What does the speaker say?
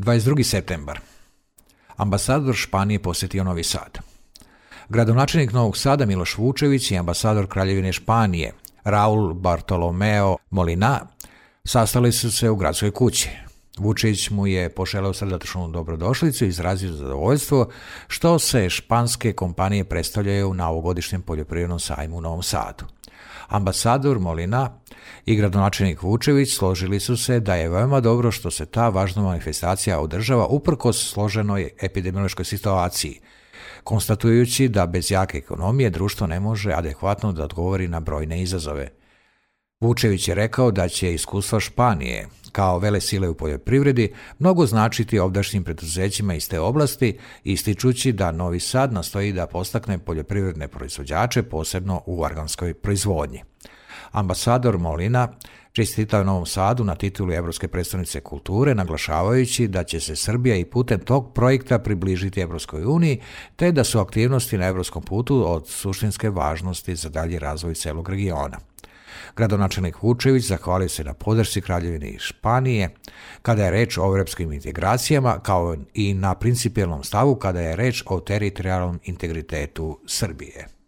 22. septembar. Ambasador Španije posjetio Novi Sad. Gradonačelnik Novog Sada Miloš Vučević i ambasador Kraljevine Španije Raul Bartolomeo Molina sastali su se u gradskoj kući. Vučević mu je poželeo srdačnu dobrodošlicu i izrazio zadovoljstvo što se španske kompanije predstavljaju na ovogodišnjem poljoprivrednom sajmu u Novom Sadu. Ambasador Molina i gradonačelnik Vučević složili su se da je veoma dobro što se ta važna manifestacija održava uprkos složenoj epidemiološkoj situaciji, konstatujući da bez jake ekonomije društvo ne može adekvatno da odgovori na brojne izazove. Vučević je rekao da će iskustva Španije kao velesile u poljoprivredi mnogo značiti ovdašnjim preduzećima iz te oblasti, ističući da Novi Sad nastoji da podstakne poljoprivredne proizvođače, posebno u organskoj proizvodnji. Ambasador Molina čestitao je Novom Sadu na tituli Evropske predstavnice kulture, naglašavajući da će se Srbija i putem tog projekta približiti Evropskoj uniji, te da su aktivnosti na evropskom putu od suštinske važnosti za dalji razvoj celog regiona. Gradonačelnik Vučević zahvalio se na podršci Kraljevine Španije kada je reč o evropskim integracijama, kao i na principijelnom stavu kada je reč o teritorijalnom integritetu Srbije.